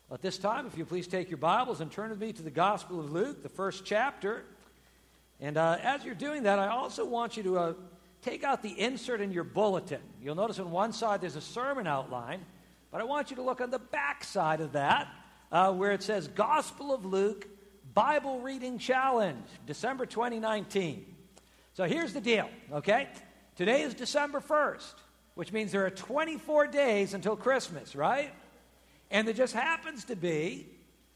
At this time, if you please take your Bibles and turn with me to the Gospel of Luke, the first chapter. And as you're doing that, I also want you to take out the insert in your bulletin. You'll notice on one side there's a sermon outline, but I want you to look on the back side of that where it says Gospel of Luke Bible Reading Challenge, December 2019. So here's the deal, okay? Today is December 1st, which means there are 24 days until Christmas, right? And there just happens to be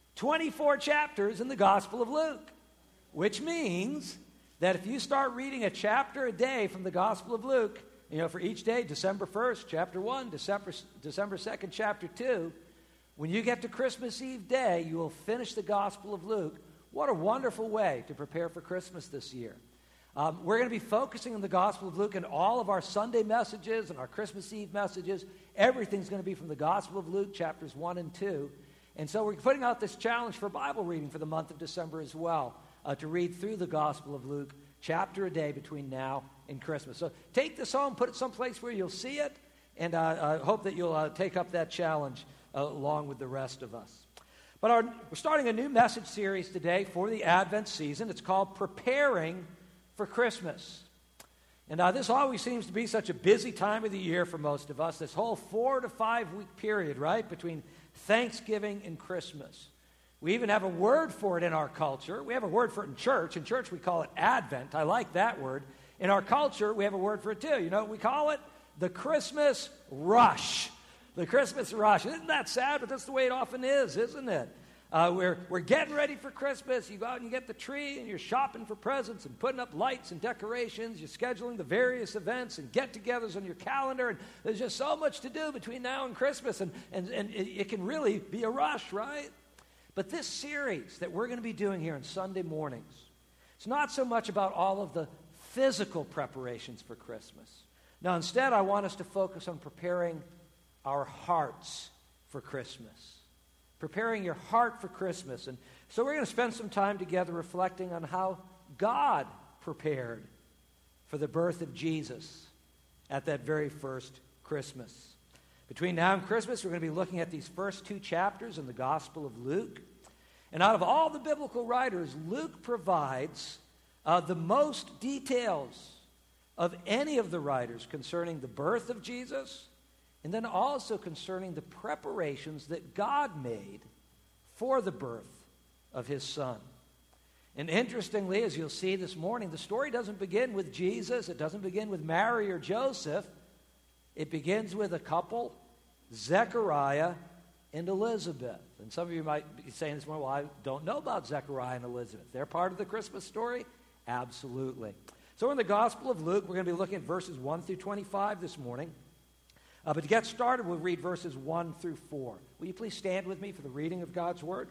24 chapters in the Gospel of Luke, which means that if you start reading a chapter a day from the Gospel of Luke, for each day, December 1st, chapter 1, December 2nd, chapter 2, when you get to Christmas Eve day, you will finish the Gospel of Luke. What a wonderful way to prepare for Christmas this year. We're going to be focusing on the Gospel of Luke in all of our Sunday messages and our Christmas Eve messages. Everything's going to be from the Gospel of Luke, chapters 1 and 2. And so we're putting out this challenge for Bible reading for the month of December as well, to read through the Gospel of Luke, chapter a day between now and Christmas. So take this home, put it someplace where you'll see it, and I hope that you'll take up that challenge along with the rest of us. But we're starting a new message series today for the Advent season. It's called Preparing for Christmas. And this always seems to be such a busy time of the year for most of us, this whole 4 to 5 week period, right, between Thanksgiving and Christmas. We even have a word for it in our culture. We have a word for it in church. In church, we call it Advent. I like that word. In our culture, we have a word for it too. You know what we call it? The Christmas rush. The Christmas rush. Isn't that sad? But that's the way it often is, isn't it? We're getting ready for Christmas. You go out and you get the tree, and you're shopping for presents and putting up lights and decorations. You're scheduling the various events and get-togethers on your calendar. And there's just so much to do between now and Christmas, and it can really be a rush, right? But this series that we're going to be doing here on Sunday mornings, it's not so much about all of the physical preparations for Christmas. Now, instead, I want us to focus on preparing our hearts for Christmas. Preparing your heart for Christmas. And so we're going to spend some time together reflecting on how God prepared for the birth of Jesus at that very first Christmas. Between now and Christmas, we're going to be looking at these first 2 chapters in the Gospel of Luke. And out of all the biblical writers, Luke provides the most details of any of the writers concerning the birth of Jesus, and then also concerning the preparations that God made for the birth of his Son. And interestingly, as you'll see this morning, the story doesn't begin with Jesus. It doesn't begin with Mary or Joseph. It begins with a couple, Zechariah and Elizabeth. And some of you might be saying this morning, well, I don't know about Zechariah and Elizabeth. They're part of the Christmas story? Absolutely. So in the Gospel of Luke, we're going to be looking at verses 1 through 25 this morning. But to get started, we'll read verses 1 through 4. Will you please stand with me for the reading of God's Word?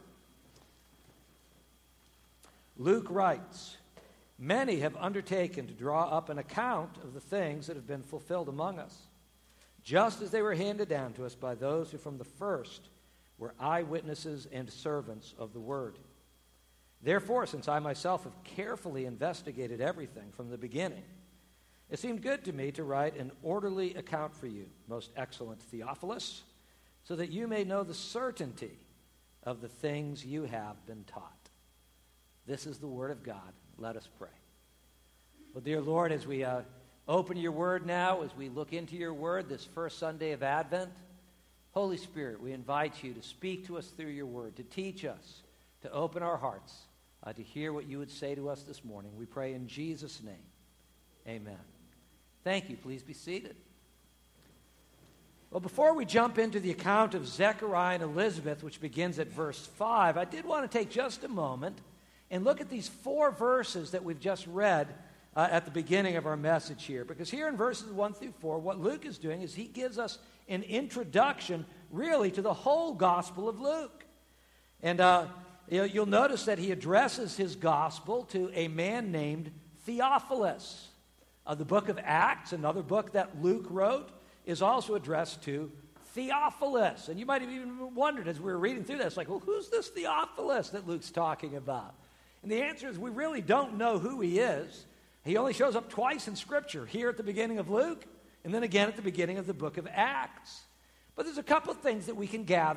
Luke writes, "Many have undertaken to draw up an account of the things that have been fulfilled among us, just as they were handed down to us by those who from the first were eyewitnesses and servants of the Word. Therefore, since I myself have carefully investigated everything from the beginning, it seemed good to me to write an orderly account for you, most excellent Theophilus, so that you may know the certainty of the things you have been taught." This is the word of God. Let us pray. Well, dear Lord, as we open your word now, as we look into your word this first Sunday of Advent, Holy Spirit, we invite you to speak to us through your word, to teach us, to open our hearts, to hear what you would say to us this morning. We pray in Jesus' name. Amen. Thank you. Please be seated. Well, before we jump into the account of Zechariah and Elizabeth, which begins at verse 5, I did want to take just a moment and look at these 4 verses that we've just read at the beginning of our message here. Because here in verses 1 through 4, what Luke is doing is he gives us an introduction, really, to the whole Gospel of Luke. And you'll notice that he addresses his Gospel to a man named Theophilus. The book of Acts, another book that Luke wrote, is also addressed to Theophilus. And you might have even wondered as we were reading through this, like, well, who's this Theophilus that Luke's talking about? And the answer is we really don't know who he is. He only shows up twice in Scripture, here at the beginning of Luke, and then again at the beginning of the book of Acts. But there's a couple of things that we can gather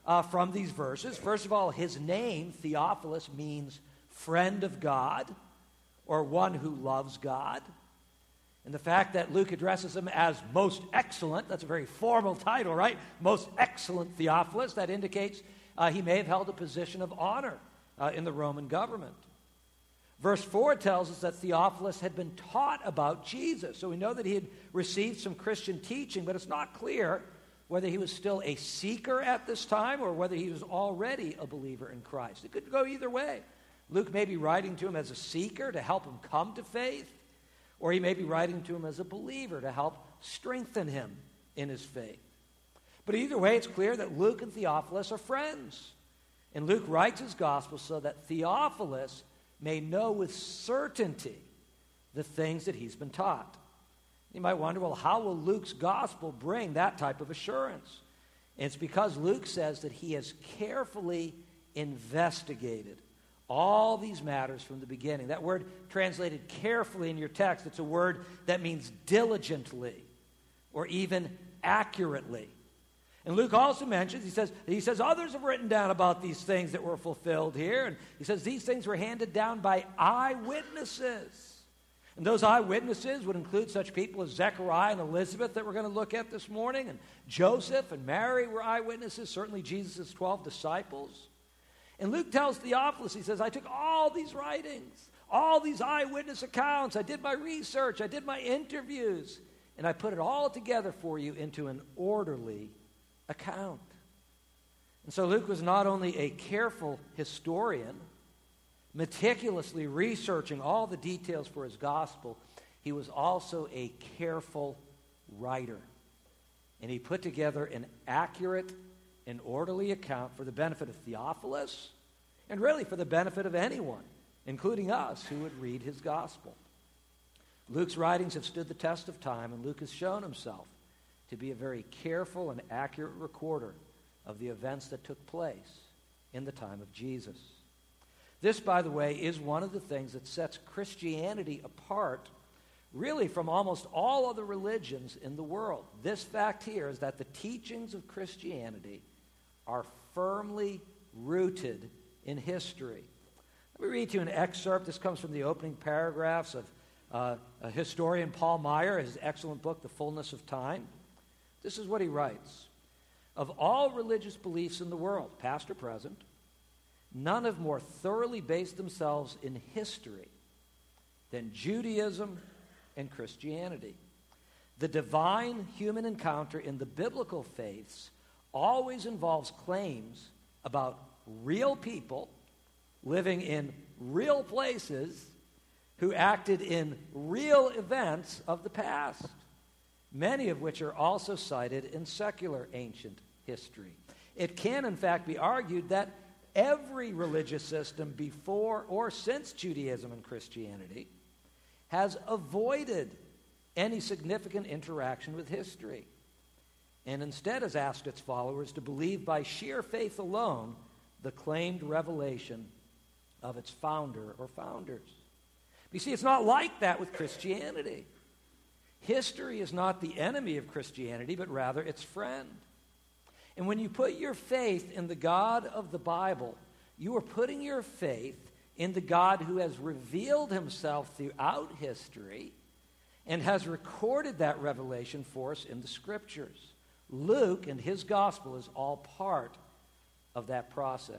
from these verses. First of all, his name, Theophilus, means friend of God, or one who loves God. And the fact that Luke addresses him as most excellent, that's a very formal title, right? Most excellent Theophilus, that indicates he may have held a position of honor in the Roman government. Verse 4 tells us that Theophilus had been taught about Jesus. So we know that he had received some Christian teaching, but it's not clear whether he was still a seeker at this time or whether he was already a believer in Christ. It could go either way. Luke may be writing to him as a seeker to help him come to faith, or he may be writing to him as a believer to help strengthen him in his faith. But either way, it's clear that Luke and Theophilus are friends. And Luke writes his gospel so that Theophilus may know with certainty the things that he's been taught. You might wonder, well, how will Luke's gospel bring that type of assurance? And it's because Luke says that he has carefully investigated all these matters from the beginning. That word translated carefully in your text, it's a word that means diligently or even accurately. And Luke also mentions, he says others have written down about these things that were fulfilled here. And he says these things were handed down by eyewitnesses. And those eyewitnesses would include such people as Zechariah and Elizabeth that we're going to look at this morning. And Joseph and Mary were eyewitnesses, certainly Jesus' 12 disciples. And Luke tells Theophilus, he says, I took all these writings, all these eyewitness accounts. I did my research. I did my interviews. And I put it all together for you into an orderly account. And so Luke was not only a careful historian, meticulously researching all the details for his gospel, he was also a careful writer. And he put together an accurate and orderly account for the benefit of Theophilus and really for the benefit of anyone, including us, who would read his gospel. Luke's writings have stood the test of time, and Luke has shown himself to be a very careful and accurate recorder of the events that took place in the time of Jesus. This, by the way, is one of the things that sets Christianity apart really from almost all other religions in the world. This fact here is that the teachings of Christianity are firmly rooted in history. Let me read to you an excerpt. This comes from the opening paragraphs of a historian, Paul Meyer, his excellent book, The Fullness of Time. This is what he writes. Of all religious beliefs in the world, past or present, none have more thoroughly based themselves in history than Judaism and Christianity. The divine human encounter in the biblical faiths always involves claims about real people living in real places who acted in real events of the past, many of which are also cited in secular ancient history. It can, in fact, be argued that every religious system before or since Judaism and Christianity has avoided any significant interaction with history, and instead has asked its followers to believe by sheer faith alone the claimed revelation of its founder or founders. But you see, it's not like that with Christianity. History is not the enemy of Christianity, but rather its friend. And when you put your faith in the God of the Bible, you are putting your faith in the God who has revealed himself throughout history and has recorded that revelation for us in the Scriptures. Luke and his gospel is all part of that process.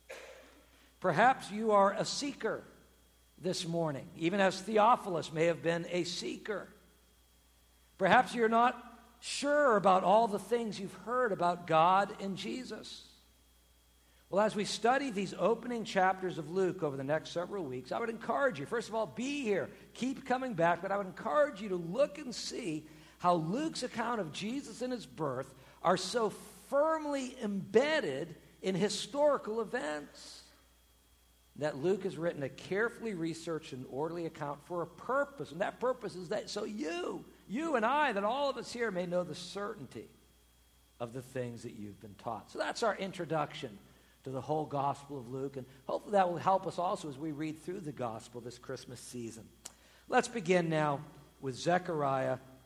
Perhaps you are a seeker this morning, even as Theophilus may have been a seeker. Perhaps you're not sure about all the things you've heard about God and Jesus. Well, as we study these opening chapters of Luke over the next several weeks, I would encourage you, first of all, be here, keep coming back, but I would encourage you to look and see how Luke's account of Jesus and his birth are so firmly embedded in historical events that Luke has written a carefully researched and orderly account for a purpose, and that purpose is that so you and I, that all of us here may know the certainty of the things that you've been taught. So that's our introduction to the whole Gospel of Luke, and hopefully that will help us also as we read through the Gospel this Christmas season. Let's begin now with Zechariah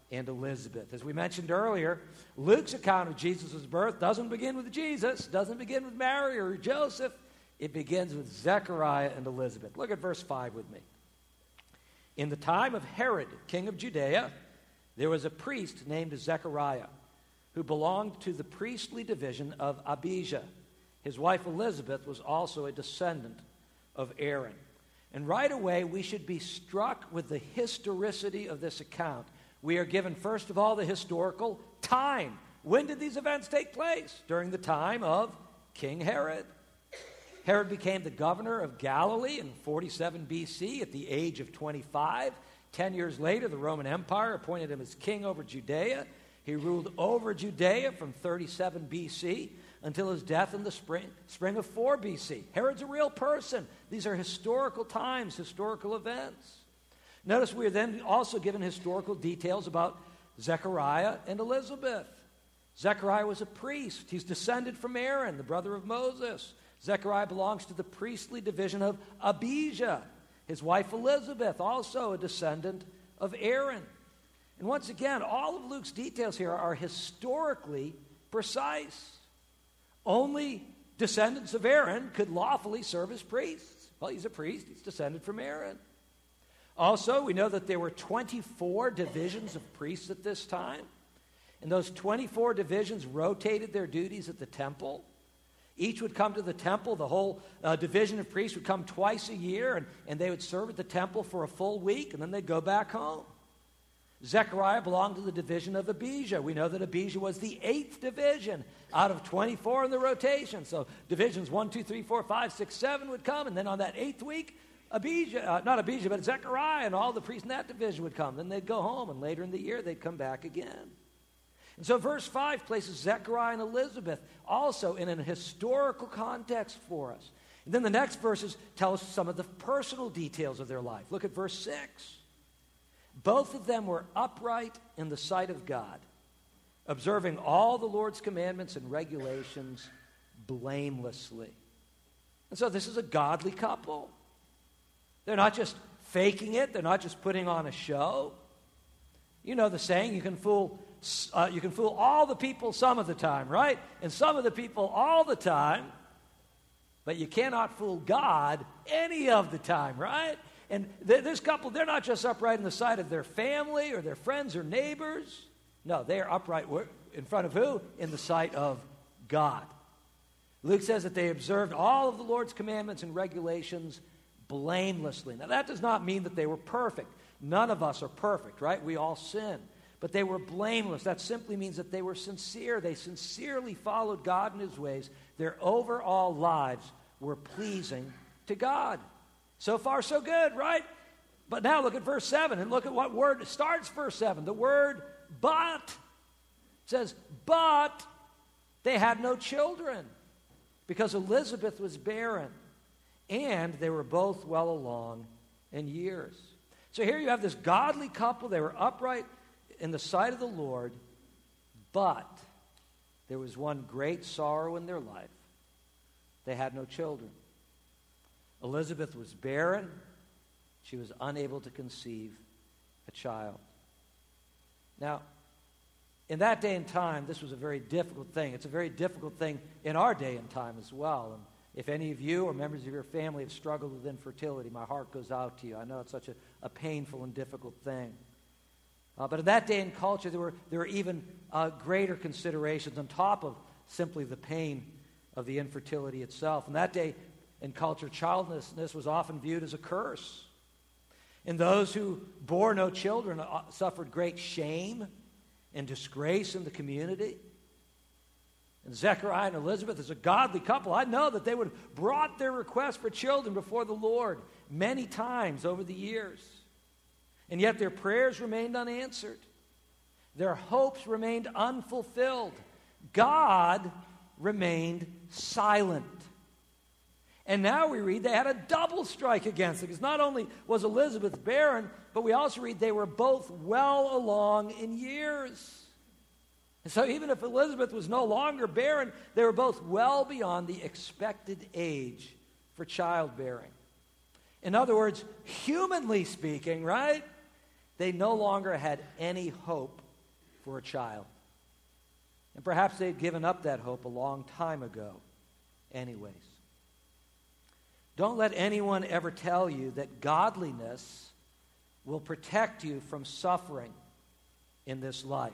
and Elizabeth. As we mentioned earlier, Luke's account of Jesus' birth doesn't begin with Jesus, doesn't begin with Mary or Joseph. It begins with Zechariah and Elizabeth. Look at verse 5 with me. In the time of Herod, king of Judea, there was a priest named Zechariah, who belonged to the priestly division of Abijah. His wife Elizabeth was also a descendant of Aaron. And right away, we should be struck with the historicity of this account. We are given, first of all, the historical time. When did these events take place? During the time of King Herod. Herod became the governor of Galilee in 47 B.C. at the age of 25. 10 years later, the Roman Empire appointed him as king over Judea. He ruled over Judea from 37 B.C. until his death in the spring of 4 B.C. Herod's a real person. These are historical times, historical events. Notice we are then also given historical details about Zechariah and Elizabeth. Zechariah was a priest. He's descended from Aaron, the brother of Moses. Zechariah belongs to the priestly division of Abijah. His wife Elizabeth, also a descendant of Aaron. And once again, all of Luke's details here are historically precise. Only descendants of Aaron could lawfully serve as priests. Well, he's a priest. He's descended from Aaron. Also, we know that there were 24 divisions of priests at this time. And those 24 divisions rotated their duties at the temple. Each would come to the temple. The whole division of priests would come twice a year, and they would serve at the temple for a full week, and then they'd go back home. Zechariah belonged to the division of Abijah. We know that Abijah was the 8th division out of 24 in the rotation. So divisions 1, 2, 3, 4, 5, 6, 7 would come, and then on that 8th week, Zechariah and all the priests in that division would come. Then they'd go home, and later in the year, they'd come back again. And so verse 5 places Zechariah and Elizabeth also in an historical context for us. And then the next verses tell us some of the personal details of their life. Look at verse 6. Both of them were upright in the sight of God, observing all the Lord's commandments and regulations blamelessly. And so this is a godly couple. They're not just faking it. They're not just putting on a show. You know the saying, you can fool all the people some of the time, right? And some of the people all the time, but you cannot fool God any of the time, right? And this couple, they're not just upright in the sight of their family or their friends or neighbors. No, they are upright in front of who? In the sight of God. Luke says that they observed all of the Lord's commandments and regulations blamelessly. Now, that does not mean that they were perfect. None of us are perfect, right? We all sin. But they were blameless. That simply means that they were sincere. They sincerely followed God in his ways. Their overall lives were pleasing to God. So far, so good, right? But now look at verse 7 and look at what word starts verse 7. The word but. It says, but they had no children because Elizabeth was barren and they were both well along in years. So here you have this godly couple. They were upright in the sight of the Lord, but there was one great sorrow in their life. They had no children. Elizabeth was barren. She was unable to conceive a child. Now, in that day and time, this was a very difficult thing. It's a very difficult thing in our day and time as well. And if any of you or members of your family have struggled with infertility, my heart goes out to you. I know it's such a painful and difficult thing. But in that day and culture, there were even greater considerations on top of simply the pain of the infertility itself. In that day and culture, childlessness was often viewed as a curse. And those who bore no children suffered great shame and disgrace in the community. And Zechariah and Elizabeth, as a godly couple, I know that they would have brought their request for children before the Lord many times over the years. And yet their prayers remained unanswered. Their hopes remained unfulfilled. God remained silent. And now we read they had a double strike against it, because not only was Elizabeth barren, but we also read they were both well along in years. And so even if Elizabeth was no longer barren, they were both well beyond the expected age for childbearing. In other words, humanly speaking, right? they no longer had any hope for a child. And perhaps they'd given up that hope a long time ago anyways. Don't let anyone ever tell you that godliness will protect you from suffering in this life.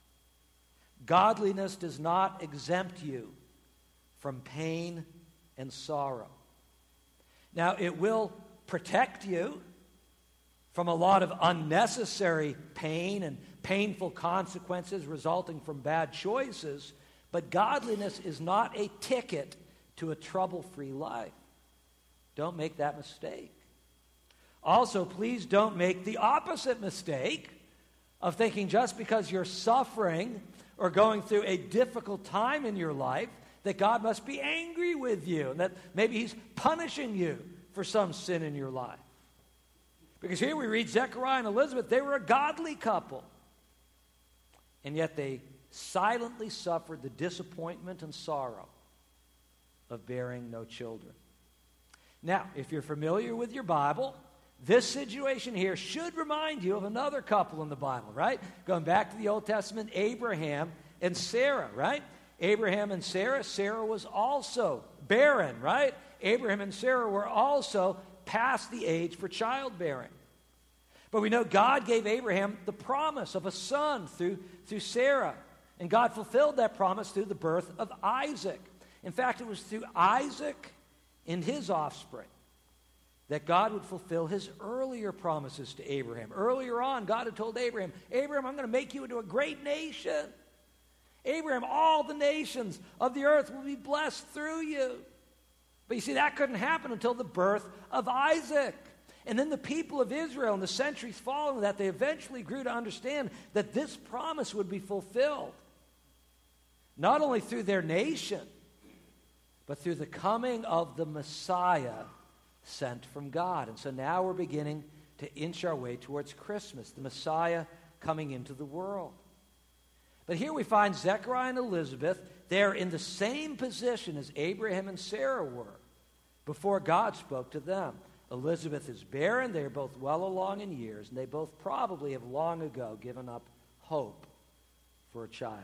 Godliness does not exempt you from pain and sorrow. Now, it will protect you from a lot of unnecessary pain and painful consequences resulting from bad choices, but godliness is not a ticket to a trouble-free life. Don't make that mistake. Also, please don't make the opposite mistake of thinking just because you're suffering or going through a difficult time in your life that God must be angry with you and that maybe he's punishing you for some sin in your life. Because here we read Zechariah and Elizabeth, they were a godly couple. And yet they silently suffered the disappointment and sorrow of bearing no children. Now, if you're familiar with your Bible, this situation here should remind you of another couple in the Bible, right? Going back to the Old Testament, Abraham and Sarah, right? Abraham and Sarah. Sarah was also barren, right? Abraham and Sarah were also past the age for childbearing. But we know God gave Abraham the promise of a son through Sarah. And God fulfilled that promise through the birth of Isaac. In fact, it was through Isaac and his offspring that God would fulfill his earlier promises to Abraham. Earlier on, God had told Abraham, Abraham, I'm going to make you into a great nation. Abraham, all the nations of the earth will be blessed through you. But you see, that couldn't happen until the birth of Isaac. And then the people of Israel in the centuries following that, they eventually grew to understand that this promise would be fulfilled. Not only through their nation, but through the coming of the Messiah sent from God. And so now we're beginning to inch our way towards Christmas, the Messiah coming into the world. But here we find Zechariah and Elizabeth, they're in the same position as Abraham and Sarah were before God spoke to them. Elizabeth is barren, they are both well along in years, and they both probably have long ago given up hope for a child.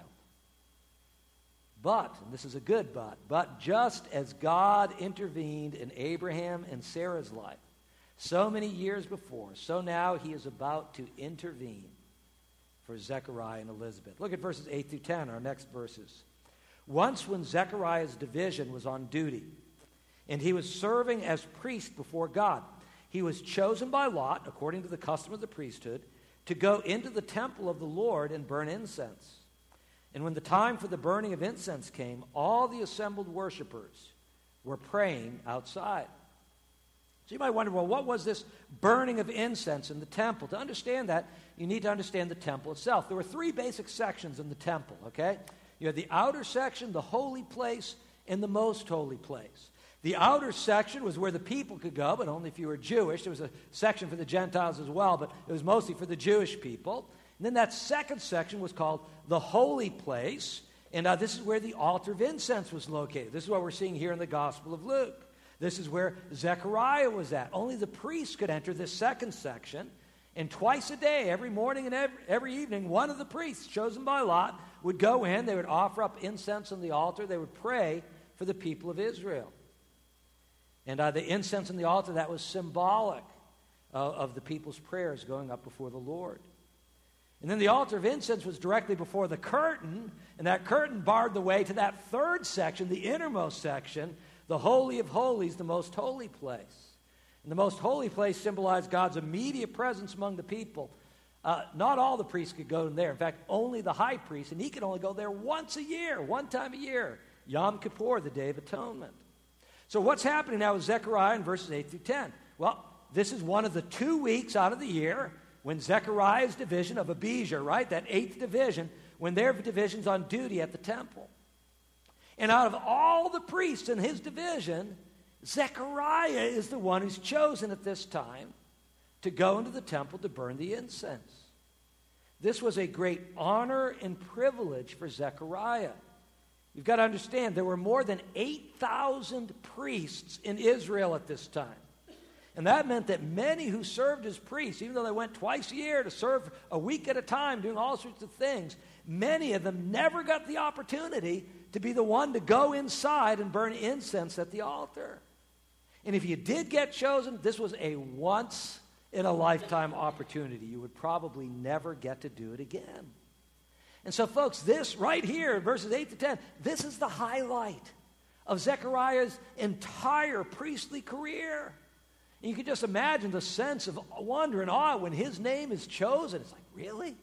But, and this is a good but just as God intervened in Abraham and Sarah's life so many years before, so now he is about to intervene for Zechariah and Elizabeth. Look at verses 8 through 10, our next verses. Once when Zechariah's division was on duty, and he was serving as priest before God, he was chosen by lot, according to the custom of the priesthood, to go into the temple of the Lord and burn incense. And when the time for the burning of incense came, all the assembled worshipers were praying outside. So you might wonder, well, what was this burning of incense in the temple? To understand that, you need to understand the temple itself. There were three basic sections in the temple, okay? You had the outer section, the holy place, and the most holy place. The outer section was where the people could go, but only if you were Jewish. There was a section for the Gentiles as well, but it was mostly for the Jewish people. And then that second section was called the holy place, and this is where the altar of incense was located. This is what we're seeing here in the Gospel of Luke. This is where Zechariah was at. Only the priests could enter this second section, and twice a day, every morning and every evening, one of the priests, chosen by lot, would go in. They would offer up incense on the altar. They would pray for the people of Israel. And the incense on the altar, that was symbolic of the people's prayers going up before the Lord. And then the altar of incense was directly before the curtain, and that curtain barred the way to that third section, the innermost section, the Holy of Holies, the most holy place. And the most holy place symbolized God's immediate presence among the people. Not all the priests could go in there. In fact, only the high priest, and he could only go there once a year, one time a year, Yom Kippur, the Day of Atonement. So what's happening now with Zechariah in verses 8 through 10? Well, this is one of the 2 weeks out of the year when Zechariah's division of Abijah, right, that 8th division, when their division's on duty at the temple. And out of all the priests in his division, Zechariah is the one who's chosen at this time to go into the temple to burn the incense. This was a great honor and privilege for Zechariah. You've got to understand, there were more than 8,000 priests in Israel at this time. And that meant that many who served as priests, even though they went twice a year to serve a week at a time, doing all sorts of things, many of them never got the opportunity to be the one to go inside and burn incense at the altar. And if you did get chosen, this was a once-in-a-lifetime opportunity. You would probably never get to do it again. And so, folks, this right here, verses 8 to 10, this is the highlight of Zechariah's entire priestly career. And you can just imagine the sense of wonder and awe when his name is chosen. It's like, really?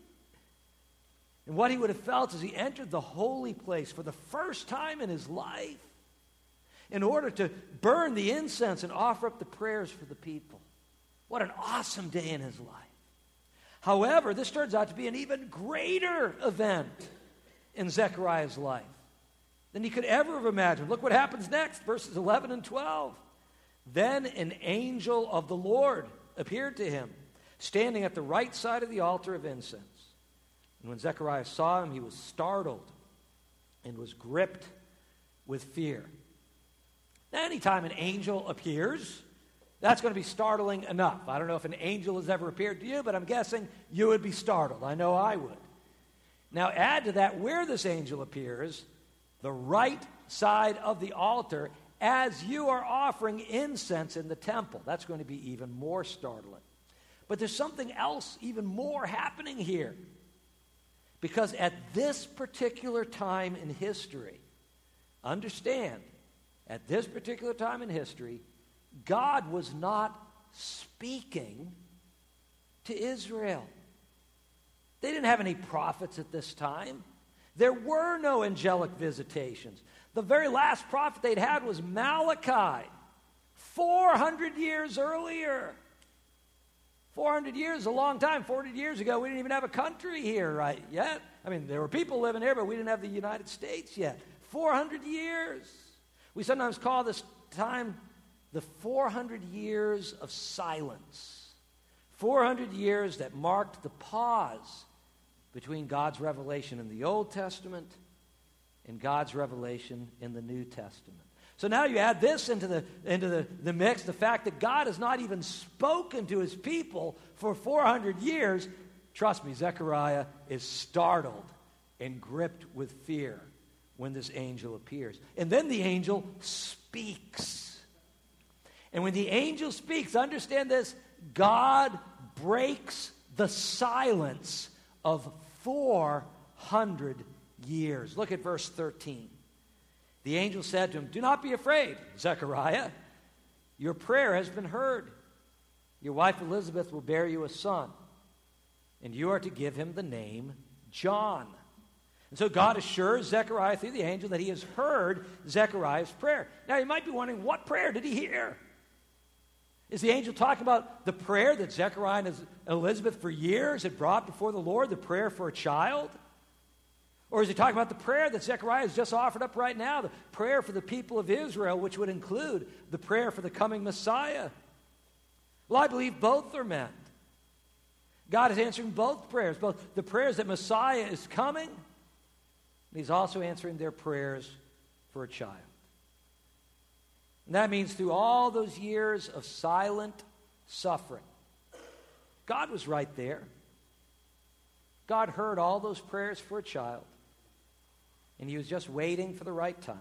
And what he would have felt as he entered the holy place for the first time in his life in order to burn the incense and offer up the prayers for the people. What an awesome day in his life. However, this turns out to be an even greater event in Zechariah's life than he could ever have imagined. Look what happens next, verses 11 and 12. Then an angel of the Lord appeared to him, standing at the right side of the altar of incense. And when Zechariah saw him, he was startled and was gripped with fear. Now, anytime an angel appears, that's going to be startling enough. I don't know if an angel has ever appeared to you, but I'm guessing you would be startled. I know I would. Now, add to that where this angel appears, the right side of the altar, as you are offering incense in the temple. That's going to be even more startling. But there's something else even more happening here. Because at this particular time in history, understand, at this particular time in history, God was not speaking to Israel. They didn't have any prophets at this time. There were no angelic visitations. The very last prophet they'd had was Malachi, 400 years earlier. 400 years is a long time. 400 years ago, we didn't even have a country here right yet. I mean, there were people living here, but we didn't have the United States yet. 400 years. We sometimes call this time the 400 years of silence. 400 years that marked the pause between God's revelation in the Old Testament and God's revelation in the New Testament. So now you add this into the mix, the fact that God has not even spoken to his people for 400 years. Trust me, Zechariah is startled and gripped with fear when this angel appears. And then the angel speaks. And when the angel speaks, understand this, God breaks the silence of 400 years. Look at verse 13. The angel said to him, "Do not be afraid, Zechariah. Your prayer has been heard. Your wife Elizabeth will bear you a son, and you are to give him the name John." And so God assures Zechariah through the angel that he has heard Zechariah's prayer. Now you might be wondering, what prayer did he hear? Is the angel talking about the prayer that Zechariah and Elizabeth for years had brought before the Lord, the prayer for a child? Or is he talking about the prayer that Zechariah has just offered up right now, the prayer for the people of Israel, which would include the prayer for the coming Messiah? Well, I believe both are meant. God is answering both prayers, both the prayers that Messiah is coming, and he's also answering their prayers for a child. And that means through all those years of silent suffering, God was right there. God heard all those prayers for a child, and he was just waiting for the right time.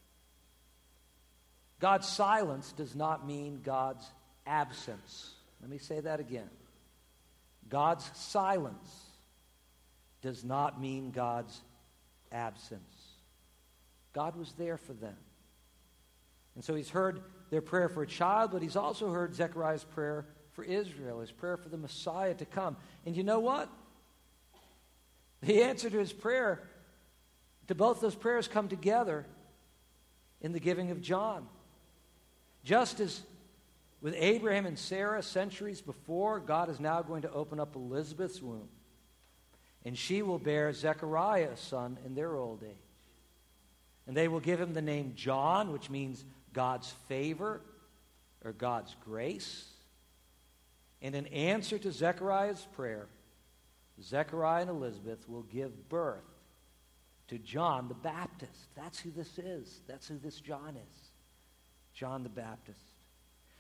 God's silence does not mean God's absence. Let me say that again. God's silence does not mean God's absence. God was there for them. And so he's heard their prayer for a child, but he's also heard Zechariah's prayer for Israel, his prayer for the Messiah to come. And you know what? The answer to his prayer, to both those prayers, come together in the giving of John. Just as with Abraham and Sarah centuries before, God is now going to open up Elizabeth's womb, and she will bear Zechariah a son in their old age. And they will give him the name John, which means God's favor or God's grace. And in answer to Zechariah's prayer, Zechariah and Elizabeth will give birth to John the Baptist. That's who this is. That's who this John is. John the Baptist.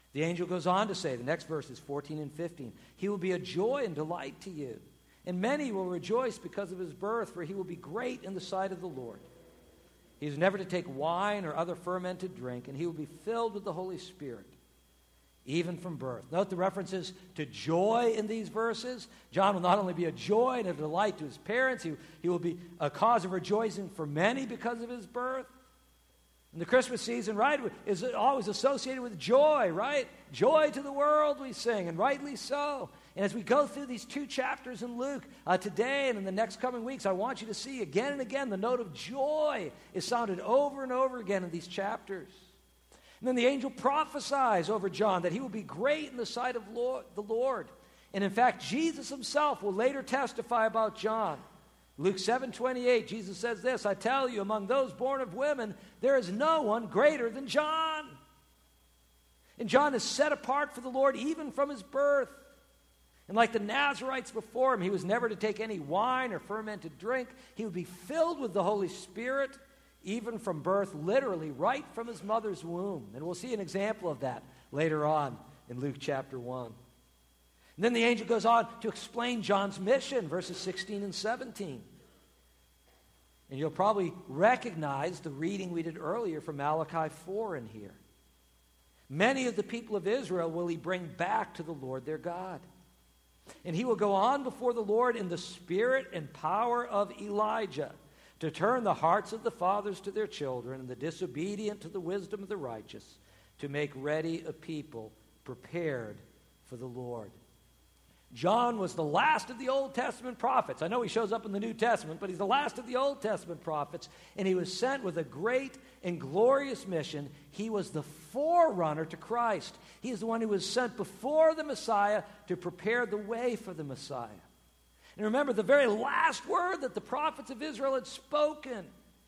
The angel goes on to say, the next verses 14 and 15, he will be a joy and delight to you, and many will rejoice because of his birth, for he will be great in the sight of the Lord. He is never to take wine or other fermented drink, and he will be filled with the Holy Spirit, even from birth. Note the references to joy in these verses. John will not only be a joy and a delight to his parents, he will be a cause of rejoicing for many because of his birth. And the Christmas season, right, is always associated with joy, right? Joy to the world, we sing, and rightly so. And as we go through these 2 chapters in Luke today and in the next coming weeks, I want you to see again and again the note of joy is sounded over and over again in these chapters. And then the angel prophesies over John that he will be great in the sight of the Lord. And in fact, Jesus himself will later testify about John. Luke 7:28, Jesus says this, I tell you, among those born of women, there is no one greater than John. And John is set apart for the Lord even from his birth. And like the Nazarites before him, he was never to take any wine or fermented drink. He would be filled with the Holy Spirit even from birth, literally right from his mother's womb. And we'll see an example of that later on in Luke chapter 1. And then the angel goes on to explain John's mission, verses 16 and 17. And you'll probably recognize the reading we did earlier from Malachi 4 in here. Many of the people of Israel will he bring back to the Lord their God. And he will go on before the Lord in the spirit and power of Elijah, to turn the hearts of the fathers to their children and the disobedient to the wisdom of the righteous, to make ready a people prepared for the Lord. John was the last of the Old Testament prophets. I know he shows up in the New Testament, but he's the last of the Old Testament prophets, and he was sent with a great and glorious mission. He was the forerunner to Christ. He is the one who was sent before the Messiah to prepare the way for the Messiah. And remember, the very last word that the prophets of Israel had spoken,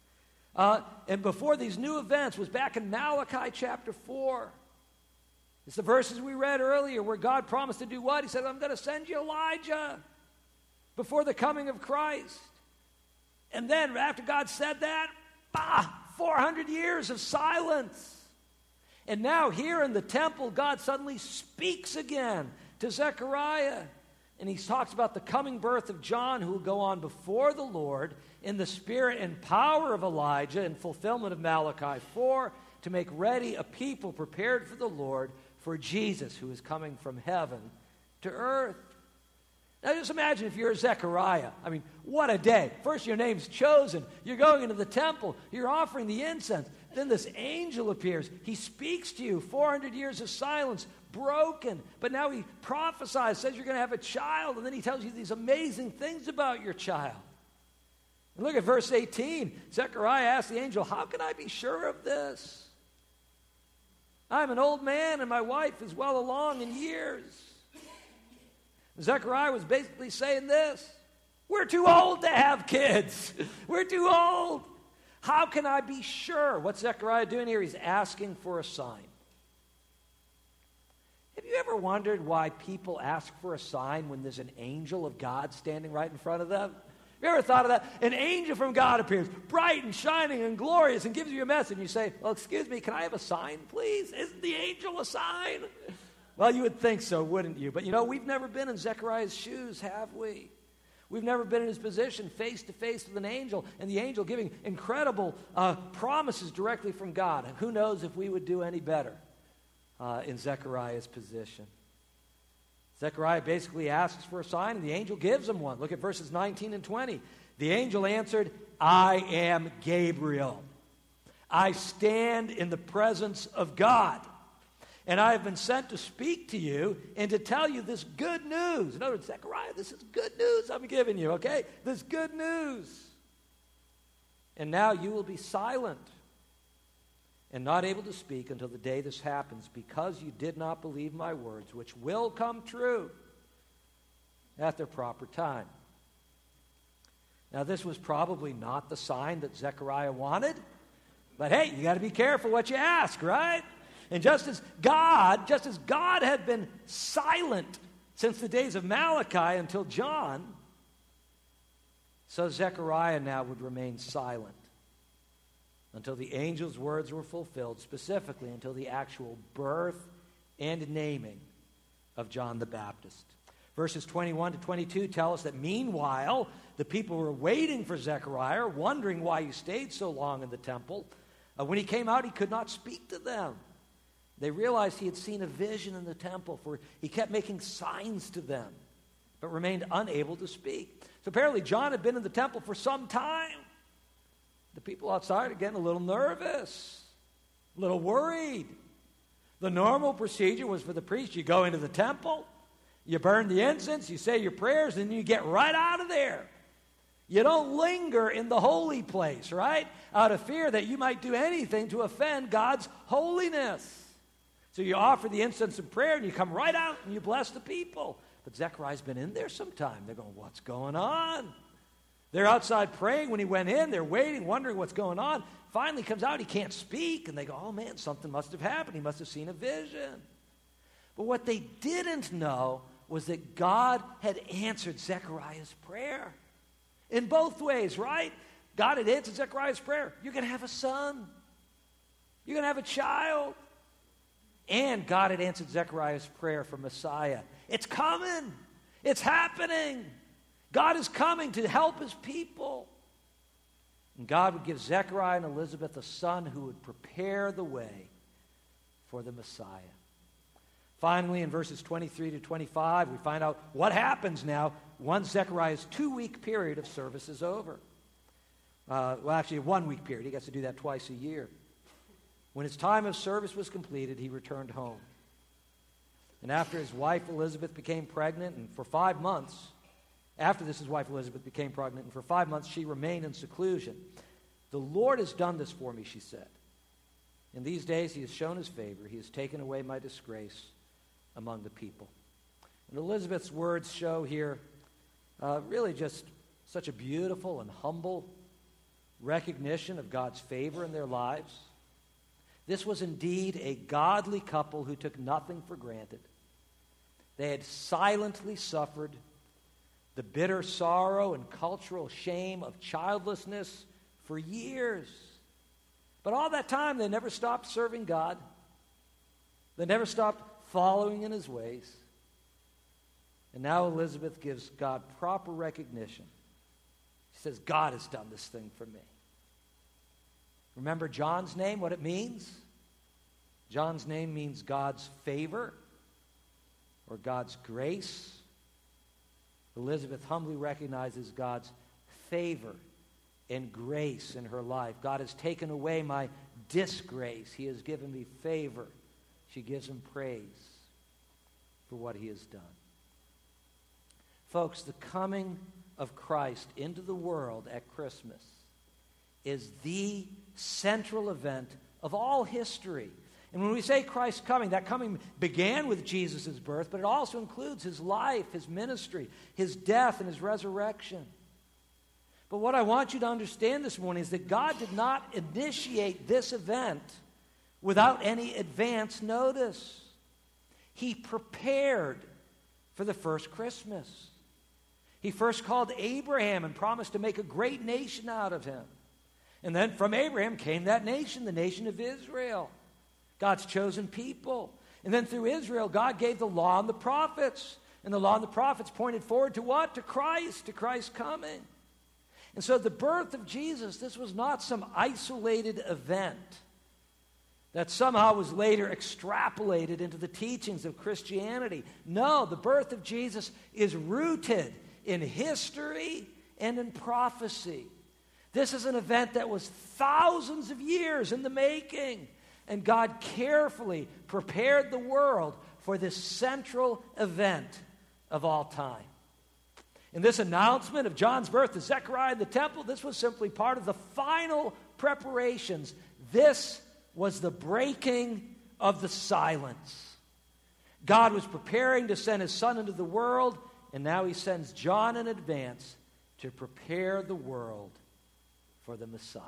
and before these new events, was back in Malachi chapter 4. It's the verses we read earlier where God promised to do what? He said, I'm going to send you Elijah before the coming of Christ. And then after God said that, 400 years of silence. And now here in the temple, God suddenly speaks again to Zechariah. And he talks about the coming birth of John, who will go on before the Lord in the spirit and power of Elijah in fulfillment of Malachi 4, to make ready a people prepared for the Lord, for Jesus, who is coming from heaven to earth. Now just imagine if you're Zechariah. I mean, what a day. First your name's chosen. You're going into the temple. You're offering the incense. Then this angel appears. He speaks to you. 400 years of silence, broken. But now he prophesies, says you're going to have a child. And then he tells you these amazing things about your child. And look at verse 18. Zechariah asked the angel, how can I be sure of this? I'm an old man and my wife is well along in years. Zechariah was basically saying this: we're too old to have kids. We're too old. How can I be sure? What's Zechariah doing here? He's asking for a sign. Have you ever wondered why people ask for a sign when there's an angel of God standing right in front of them? Have you ever thought of that? An angel from God appears, bright and shining and glorious, and gives you a message. And you say, well, excuse me, can I have a sign, please? Isn't the angel a sign? Well, you would think so, wouldn't you? But you know, we've never been in Zechariah's shoes, have we? We've never been in his position face to face with an angel, and the angel giving incredible promises directly from God. And who knows if we would do any better in Zechariah's position. Zechariah basically asks for a sign, and the angel gives him one. Look at verses 19 and 20. The angel answered, I am Gabriel. I stand in the presence of God, and I have been sent to speak to you and to tell you this good news. In other words, Zechariah, this is good news I'm giving you, okay? This good news. And now you will be silent and not able to speak until the day this happens, because you did not believe my words, which will come true at their proper time. Now, this was probably not the sign that Zechariah wanted, but hey, you got to be careful what you ask, right? And just as God had been silent since the days of Malachi until John, so Zechariah now would remain silent until the angel's words were fulfilled, specifically until the actual birth and naming of John the Baptist. Verses 21 to 22 tell us that meanwhile, the people were waiting for Zechariah, wondering why he stayed so long in the temple. When he came out, he could not speak to them. They realized he had seen a vision in the temple, for he kept making signs to them, but remained unable to speak. So apparently John had been in the temple for some time. The people outside are getting a little nervous, a little worried. The normal procedure was for the priest, you go into the temple, you burn the incense, you say your prayers, and you get right out of there. You don't linger in the holy place, right? Out of fear that you might do anything to offend God's holiness. So you offer the incense and prayer, and you come right out and you bless the people. But Zechariah's been in there some time. They're going, what's going on? They're outside praying when he went in. They're waiting, wondering what's going on. Finally comes out, he can't speak. And they go, oh man, something must have happened. He must have seen a vision. But what they didn't know was that God had answered Zechariah's prayer. In both ways, right? God had answered Zechariah's prayer. You're going to have a son. You're going to have a child. And God had answered Zechariah's prayer for Messiah. It's coming. It's happening. God is coming to help his people. And God would give Zechariah and Elizabeth a son who would prepare the way for the Messiah. Finally, in verses 23 to 25, we find out what happens now once Zechariah's 2-week period of service is over. Well, actually, a 1-week period. He gets to do that twice a year. When his time of service was completed, he returned home. And after his wife Elizabeth became pregnant, and for 5 months, after this, his wife Elizabeth became pregnant, and for 5 months she remained in seclusion. The Lord has done this for me, she said. In these days he has shown his favor. He has taken away my disgrace among the people. And Elizabeth's words show here really just such a beautiful and humble recognition of God's favor in their lives. This was indeed a godly couple who took nothing for granted. They had silently suffered the bitter sorrow and cultural shame of childlessness for years. But all that time, they never stopped serving God. They never stopped following in his ways. And now Elizabeth gives God proper recognition. She says, God has done this thing for me. Remember John's name, what it means? John's name means God's favor or God's grace. Elizabeth humbly recognizes God's favor and grace in her life. God has taken away my disgrace. He has given me favor. She gives him praise for what he has done. Folks, the coming of Christ into the world at Christmas is the central event of all history. And when we say Christ's coming, that coming began with Jesus' birth, but it also includes his life, his ministry, his death, and his resurrection. But what I want you to understand this morning is that God did not initiate this event without any advance notice. He prepared for the first Christmas. He first called Abraham and promised to make a great nation out of him. And then from Abraham came that nation, the nation of Israel, God's chosen people. And then through Israel, God gave the law and the prophets. And the law and the prophets pointed forward to what? To Christ's coming. And so the birth of Jesus, this was not some isolated event that somehow was later extrapolated into the teachings of Christianity. No, the birth of Jesus is rooted in history and in prophecy. This is an event that was thousands of years in the making, and God carefully prepared the world for this central event of all time. And this announcement of John's birth to Zechariah in the temple, this was simply part of the final preparations. This was the breaking of the silence. God was preparing to send his son into the world, and now he sends John in advance to prepare the world for the Messiah.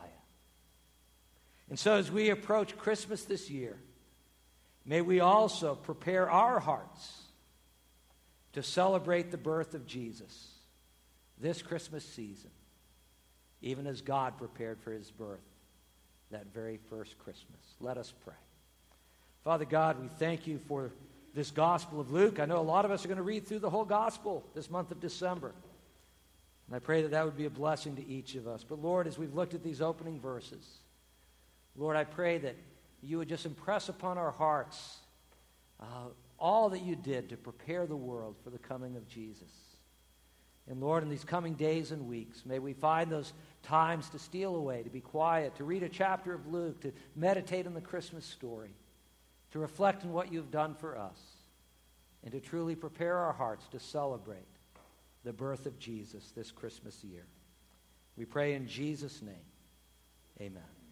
And so as we approach Christmas this year, may we also prepare our hearts to celebrate the birth of Jesus this Christmas season, even as God prepared for his birth that very first Christmas. Let us pray. Father God, we thank you for this Gospel of Luke. I know a lot of us are going to read through the whole Gospel this month of December. And I pray that that would be a blessing to each of us. But Lord, as we've looked at these opening verses, Lord, I pray that you would just impress upon our hearts all that you did to prepare the world for the coming of Jesus. And Lord, in these coming days and weeks, may we find those times to steal away, to be quiet, to read a chapter of Luke, to meditate on the Christmas story, to reflect on what you've done for us, and to truly prepare our hearts to celebrate the birth of Jesus this Christmas year. We pray in Jesus' name. Amen.